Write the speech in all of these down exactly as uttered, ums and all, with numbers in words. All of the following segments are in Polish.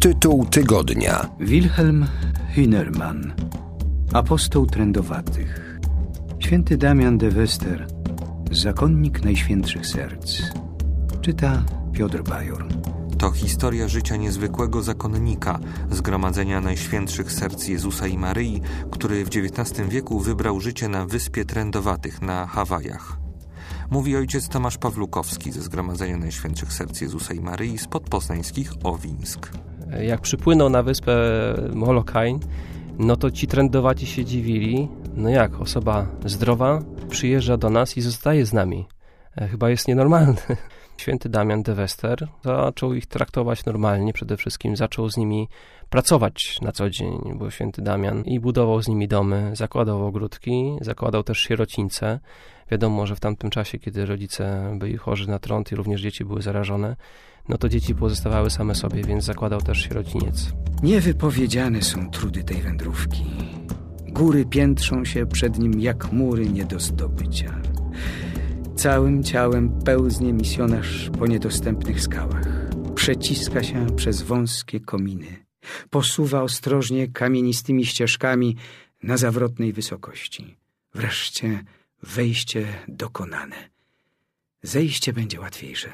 Tytuł tygodnia. Wilhelm Hünermann, apostoł trędowatych. Święty Damian de Wester, zakonnik Najświętszych Serc. Czyta Piotr Bajor. To historia życia niezwykłego zakonnika, zgromadzenia Najświętszych Serc Jezusa i Maryi, który w dziewiętnastym wieku wybrał życie na Wyspie Trędowatych na Hawajach. Mówi ojciec Tomasz Pawlukowski ze Zgromadzenia Najświętszych Serc Jezusa i Maryi z podpoznańskich Owińsk. Jak przypłynął na wyspę Molokań, no to ci trędowaci się dziwili. No jak, osoba zdrowa przyjeżdża do nas i zostaje z nami. Chyba jest nienormalny. Święty Damian de Wester zaczął ich traktować normalnie, przede wszystkim zaczął z nimi pracować na co dzień, bo święty Damian i budował z nimi domy, zakładał ogródki, zakładał też sierocińce. Wiadomo, że w tamtym czasie, kiedy rodzice byli chorzy na trąd i również dzieci były zarażone, no to dzieci pozostawały same sobie, więc zakładał też sierociniec. Niewypowiedziane są trudy tej wędrówki. Góry piętrzą się przed nim jak mury nie do zdobycia. Całym ciałem pełznie misjonarz po niedostępnych skałach. Przeciska się przez wąskie kominy. Posuwa ostrożnie kamienistymi ścieżkami na zawrotnej wysokości. Wreszcie wejście dokonane. Zejście będzie łatwiejsze.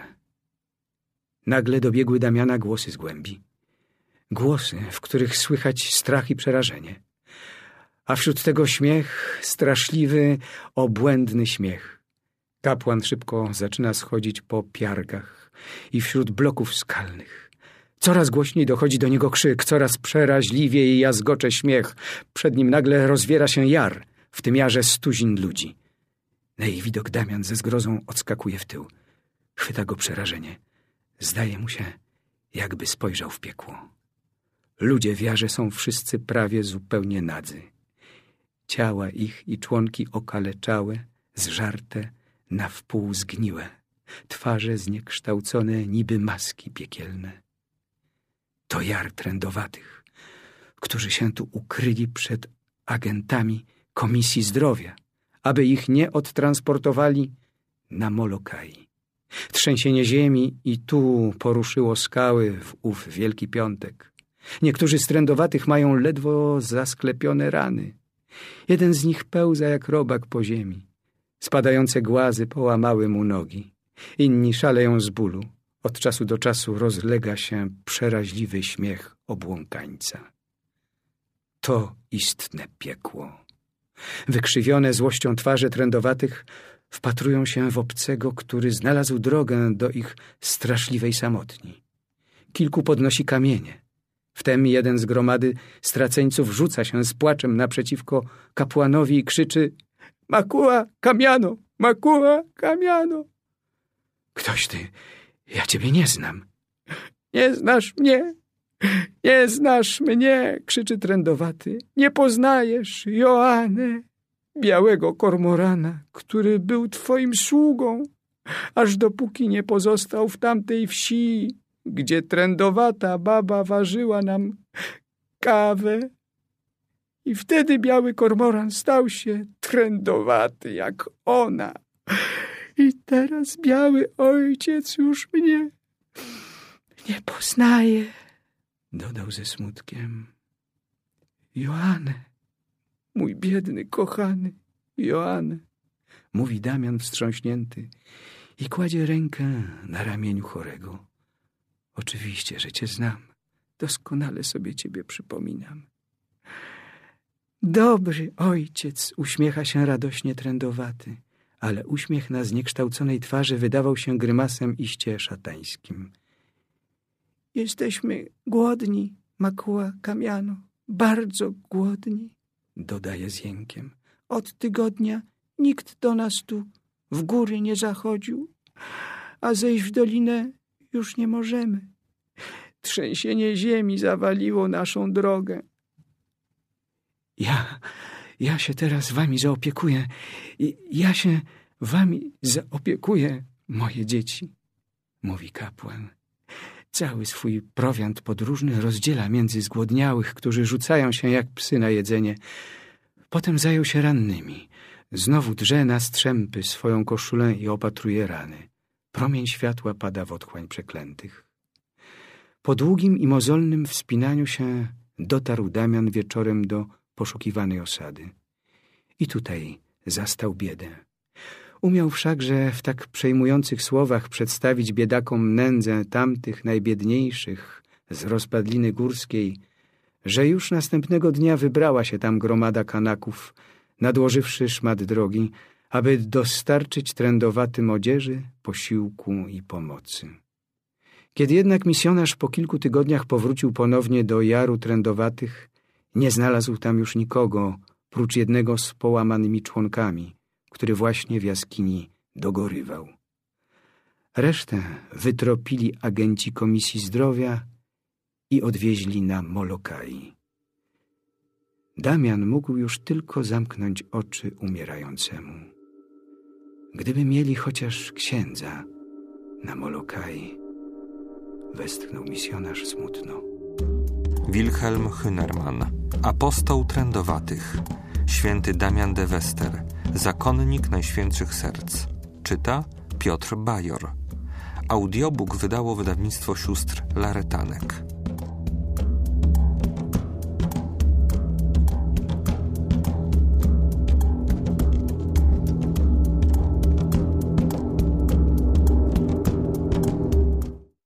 Nagle dobiegły Damiana głosy z głębi. Głosy, w których słychać strach i przerażenie. A wśród tego śmiech, straszliwy, obłędny śmiech. Kapłan szybko zaczyna schodzić po piargach i wśród bloków skalnych. Coraz głośniej dochodzi do niego krzyk, coraz przeraźliwiej jazgocze śmiech. Przed nim nagle rozwiera się jar, w tym jarze stuzin ludzi. Na jej widok Damian ze zgrozą odskakuje w tył. Chwyta go przerażenie. Zdaje mu się, jakby spojrzał w piekło. Ludzie w jarze są wszyscy prawie zupełnie nadzy. Ciała ich i członki okaleczałe, zżarte, na wpół zgniłe. Twarze zniekształcone niby maski piekielne. To jar trędowatych, którzy się tu ukryli przed agentami Komisji Zdrowia, aby ich nie odtransportowali na Molokai. Trzęsienie ziemi i tu poruszyło skały w ów Wielki Piątek. Niektórzy z trędowatych mają ledwo zasklepione rany. Jeden z nich pełza jak robak po ziemi. Spadające głazy połamały mu nogi. Inni szaleją z bólu. Od czasu do czasu rozlega się przeraźliwy śmiech obłąkańca. To istne piekło. Wykrzywione złością twarze trędowatych wpatrują się w obcego, który znalazł drogę do ich straszliwej samotni. Kilku podnosi kamienie. Wtem jeden z gromady straceńców rzuca się z płaczem naprzeciwko kapłanowi i krzyczy: Makua Kamiano! Makua Kamiano! Ktoś ty, ja ciebie nie znam. Nie znasz mnie! Nie znasz mnie! Krzyczy trędowaty. Nie poznajesz Joanę, białego kormorana, który był twoim sługą, aż dopóki nie pozostał w tamtej wsi, gdzie trędowata baba ważyła nam kawę. I wtedy biały kormoran stał się trędowaty jak ona. I teraz biały ojciec już mnie nie poznaje, dodał ze smutkiem. Joanę, mój biedny, kochany Joanę, mówi Damian wstrząśnięty i kładzie rękę na ramieniu chorego. Oczywiście, że cię znam. Doskonale sobie ciebie przypominam. Dobry ojciec, uśmiecha się radośnie trędowaty, ale uśmiech na zniekształconej twarzy wydawał się grymasem iście szatańskim. Jesteśmy głodni, Makua Kamiano, bardzo głodni, dodaje z jękiem. Od tygodnia nikt do nas tu w góry nie zachodził, a zejść w dolinę już nie możemy. Trzęsienie ziemi zawaliło naszą drogę. Ja, ja się teraz wami zaopiekuję. Ja się wami zaopiekuję, moje dzieci, mówi kapłan. Cały swój prowiant podróżny rozdziela między zgłodniałych, którzy rzucają się jak psy na jedzenie. Potem zajął się rannymi. Znowu drze na strzępy swoją koszulę i opatruje rany. Promień światła pada w otchłań przeklętych. Po długim i mozolnym wspinaniu się dotarł Damian wieczorem do poszukiwanej osady. I tutaj zastał biedę. Umiał wszakże w tak przejmujących słowach przedstawić biedakom nędzę tamtych najbiedniejszych z rozpadliny górskiej, że już następnego dnia wybrała się tam gromada Kanaków, nadłożywszy szmat drogi, aby dostarczyć trędowatym odzieży, posiłku i pomocy. Kiedy jednak misjonarz po kilku tygodniach powrócił ponownie do Jaru Trędowatych, nie znalazł tam już nikogo, prócz jednego z połamanymi członkami, który właśnie w jaskini dogorywał. Resztę wytropili agenci Komisji Zdrowia i odwieźli na Molokai. Damian mógł już tylko zamknąć oczy umierającemu. Gdyby mieli chociaż księdza na Molokai, westchnął misjonarz smutno. Wilhelm Hünermann, apostoł trędowatych, święty Damian de Wester, zakonnik Najświętszych Serc. Czyta Piotr Bajor. Audiobook wydało wydawnictwo sióstr Laretanek.